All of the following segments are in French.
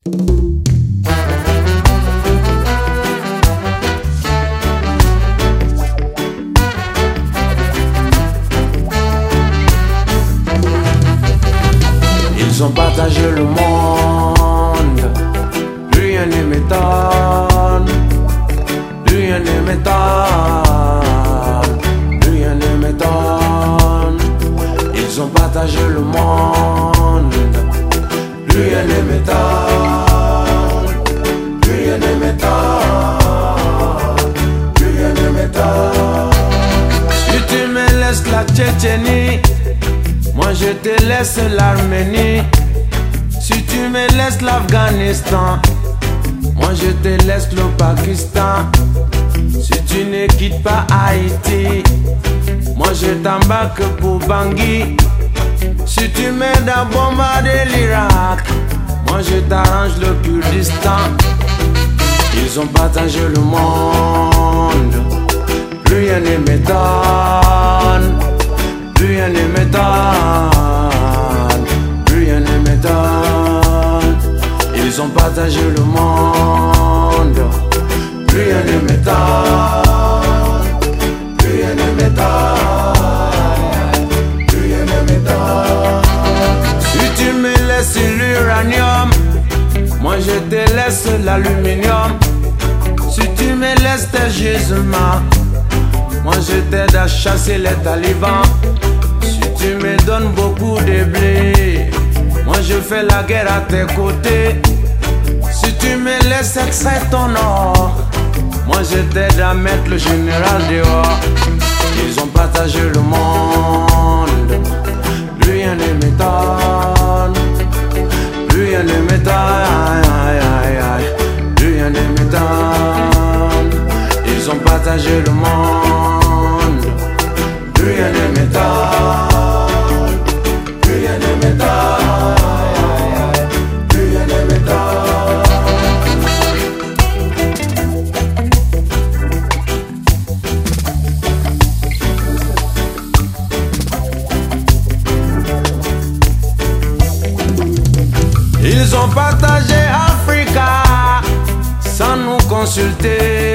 Ils ont partagé le monde, rien ne m'étonne, rien ne m'étonne, rien ne m'étonne. Ils ont partagé le monde, rien ne m'étonne, rien ne m'étonne, rien ne m'étonne. Si tu me laisses la Tchétchénie, moi je te laisse l'Arménie. Si tu me laisses l'Afghanistan, moi je te laisse le Pakistan. Si tu ne quittes pas Haïti, moi je t'embarque pour Bangui. Si tu m'aides à bombarder l'Irak, moi je t'arrange le Kurdistan. Ils ont partagé le monde, rien ne m'étonne, rien ne m'étonne, rien ne m'étonne. Ils ont partagé le monde, rien ne m'étonne, rien ne m'étonne, rien ne m'étonne. Si tu me laisses l'uranium, moi je te laisse l'aluminium. Si tu me laisses tes gisements, moi je t'aide à chasser les talibans. Si tu me donnes beaucoup de blé, moi je fais la guerre à tes côtés. Si tu me laisses extraire ton or, moi je t'aide à mettre le général dehors. Ils ont partagé le monde, rien ne m'étonne, rien ne m'étonne, rien ne m'étonne. Ils ont partagé le monde, rien ne m'étonne, rien ne m'étonne, rien ne m'étonne. Ils ont partagé Africa sans nous consulter.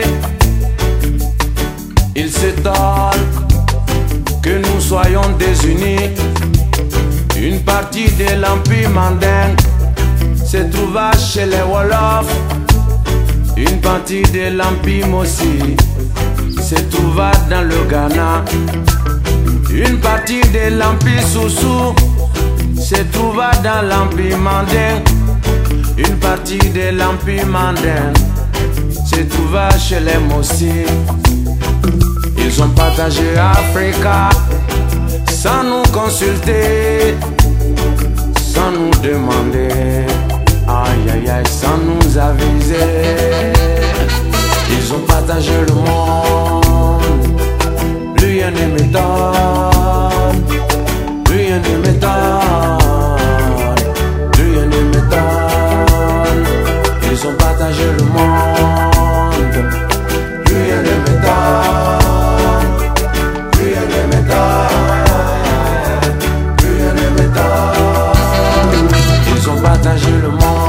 Ils s'étonnent que nous soyons désunis. Une partie de l'Empire mandingue se trouva chez les Wolofs. Une partie de l'Empire Mossi se trouva dans le Ghana. Une partie de l'Empire Soussou se trouva dans l'Empire mandingue. Une partie de l'Empire mandingue se trouva chez les Mossi. Ils ont partagé Africa sans nous consulter, sans nous demander, aïe aïe aïe, sans nous aviser. Ils ont partagé le monde, rien ne m'étonne, rien ne m'étonne, rien ne m'étonne. Ils ont partagé le monde, rien ne m'étonne. Ils ont partagé le monde.